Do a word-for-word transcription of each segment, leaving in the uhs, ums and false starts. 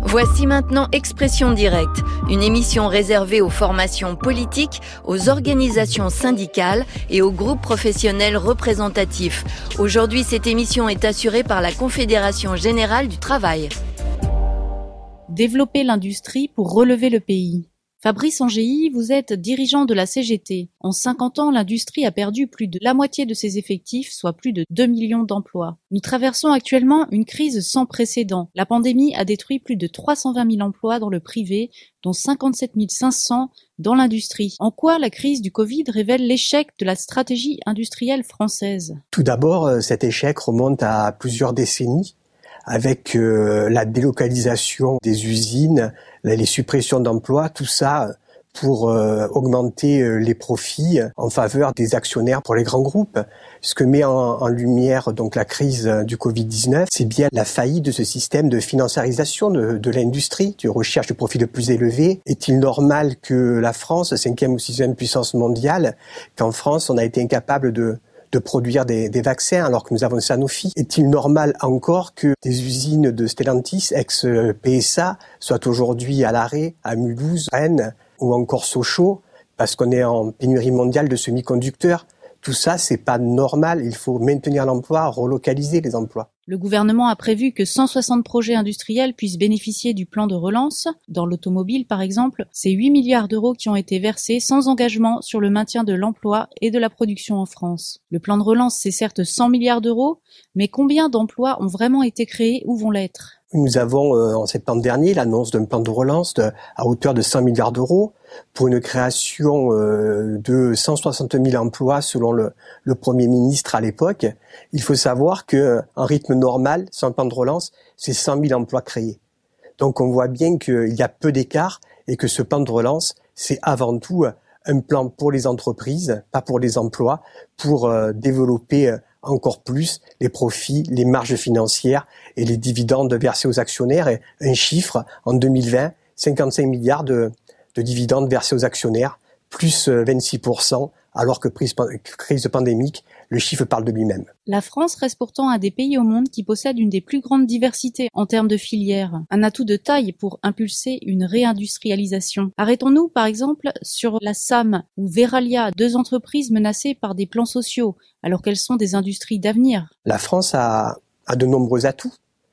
Voici maintenant Expression directe, une émission réservée aux formations politiques, aux organisations syndicales et aux groupes professionnels représentatifs. Aujourd'hui, cette émission est assurée par la Confédération générale du travail. Développer l'industrie pour relever le pays. Fabrice Angéi, vous êtes dirigeant de la C G T. En cinquante ans, l'industrie a perdu plus de la moitié de ses effectifs, soit plus de deux millions d'emplois. Nous traversons actuellement une crise sans précédent. La pandémie a détruit plus de trois cent vingt mille emplois dans le privé, dont cinquante-sept mille cinq cents dans l'industrie. En quoi la crise du Covid révèle l'échec de la stratégie industrielle française ? Tout d'abord, cet échec remonte à plusieurs décennies, avec euh, la délocalisation des usines, les suppressions d'emplois, tout ça pour euh, augmenter euh, les profits en faveur des actionnaires pour les grands groupes. Ce que met en, en lumière donc la crise du covid dix-neuf, c'est bien la faillite de ce système de financiarisation de, de l'industrie, de recherche de profits de plus élevés. Est-il normal que la France, cinquième ou sixième puissance mondiale, qu'en France on a été incapable de de produire des, des vaccins alors que nous avons Sanofi? Est-il normal encore que des usines de Stellantis, ex-P S A, soient aujourd'hui à l'arrêt à Mulhouse, Rennes ou encore Sochaux parce qu'on est en pénurie mondiale de semi-conducteurs? Tout ça, c'est pas normal. Il faut maintenir l'emploi, relocaliser les emplois. Le gouvernement a prévu que cent soixante projets industriels puissent bénéficier du plan de relance. Dans l'automobile, par exemple, c'est huit milliards d'euros qui ont été versés sans engagement sur le maintien de l'emploi et de la production en France. Le plan de relance, c'est certes cent milliards d'euros, mais combien d'emplois ont vraiment été créés ou vont l'être ? Nous avons, euh, en septembre dernier, l'annonce d'un plan de relance de, à hauteur de cent milliards d'euros pour une création euh, de cent soixante mille emplois selon le, le Premier ministre à l'époque. Il faut savoir que en rythme normal, sans plan de relance, c'est cent mille emplois créés. Donc on voit bien qu'il y a peu d'écart et que ce plan de relance, c'est avant tout un plan pour les entreprises, pas pour les emplois, pour euh, développer euh, encore plus les profits, les marges financières et les dividendes versés aux actionnaires. Et un chiffre, en deux mille vingt, cinquante-cinq milliards de, de dividendes versés aux actionnaires, plus vingt-six pour cent, alors que crise, crise pandémique, le chiffre parle de lui-même. La France reste pourtant un des pays au monde qui possède une des plus grandes diversités en termes de filières, un atout de taille pour impulser une réindustrialisation. Arrêtons-nous par exemple sur la S A M ou Verallia, deux entreprises menacées par des plans sociaux, alors qu'elles sont des industries d'avenir. La France a, a de nombreux atouts,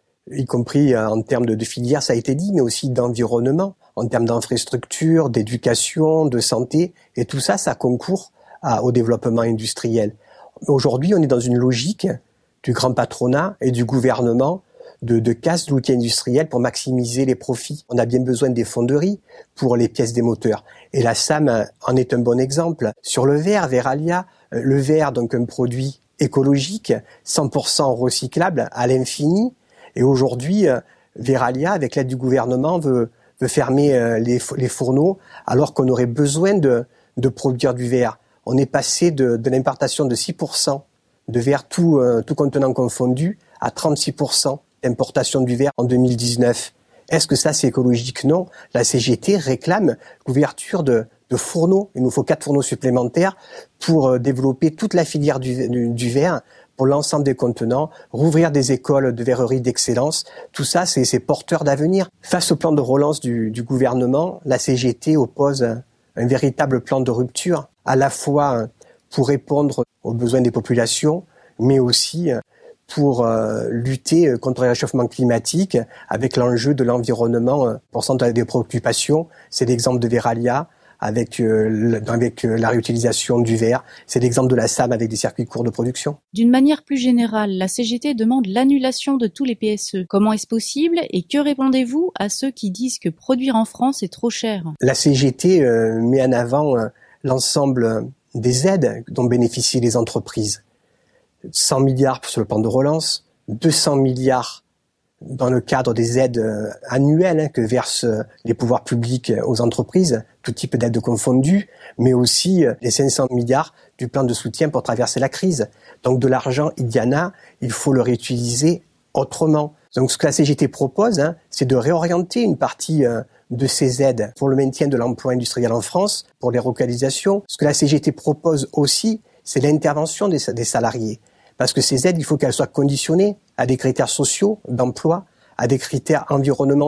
y compris en termes de, de filières, ça a été dit, mais aussi d'environnement, en termes d'infrastructures, d'éducation, de santé, et tout ça, ça concourt à, au développement industriel. Aujourd'hui, on est dans une logique du grand patronat et du gouvernement de, de casse de l'outil industriel pour maximiser les profits. On a bien besoin des fonderies pour les pièces des moteurs. Et la S A M en est un bon exemple. Sur le verre, Verallia, le verre, donc un produit écologique, cent pour cent recyclable à l'infini. Et aujourd'hui, Verallia, avec l'aide du gouvernement, veut, veut fermer les, les fourneaux alors qu'on aurait besoin de, de produire du verre. On est passé de, de l'importation de six pour cent de verre tout, euh, tout contenant confondu à trente-six pour cent d'importation du verre en deux mille dix-neuf. Est-ce que ça c'est écologique ? Non. La C G T réclame l'ouverture de, de fourneaux. Il nous faut quatre fourneaux supplémentaires pour euh, développer toute la filière du, du, du verre pour l'ensemble des contenants, rouvrir des écoles de verrerie d'excellence. Tout ça, c'est, c'est porteur d'avenir. Face au plan de relance du, du gouvernement, la C G T oppose un, un véritable plan de rupture, à la fois pour répondre aux besoins des populations, mais aussi pour euh, lutter contre le réchauffement climatique avec l'enjeu de l'environnement pour centre des préoccupations. C'est l'exemple de Verallia avec, euh, avec la réutilisation du verre. C'est l'exemple de la S A M avec des circuits courts de production. D'une manière plus générale, la C G T demande l'annulation de tous les P S E. Comment est-ce possible et que répondez-vous à ceux qui disent que produire en France est trop cher ? La C G T euh, met en avant euh, l'ensemble des aides dont bénéficient les entreprises. cent milliards sur le plan de relance, deux cents milliards dans le cadre des aides annuelles hein, que versent les pouvoirs publics aux entreprises, tout type d'aides confondues, mais aussi les cinq cents milliards du plan de soutien pour traverser la crise. Donc de l'argent, il y en a, il faut le réutiliser autrement. Donc ce que la C G T propose, hein, c'est de réorienter une partie euh, de ces aides pour le maintien de l'emploi industriel en France, pour les relocalisations. Ce que la C G T propose aussi, c'est l'intervention des, des salariés. Parce que ces aides, il faut qu'elles soient conditionnées à des critères sociaux, d'emploi, à des critères environnementaux.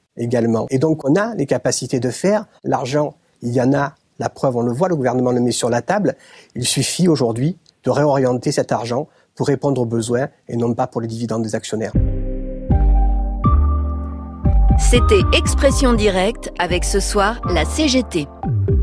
également. Et donc on a les capacités de faire. L'argent, il y en a, la preuve on le voit, le gouvernement le met sur la table. Il suffit aujourd'hui de réorienter cet argent pour répondre aux besoins et non pas pour les dividendes des actionnaires. C'était Expression Directe avec ce soir la C G T.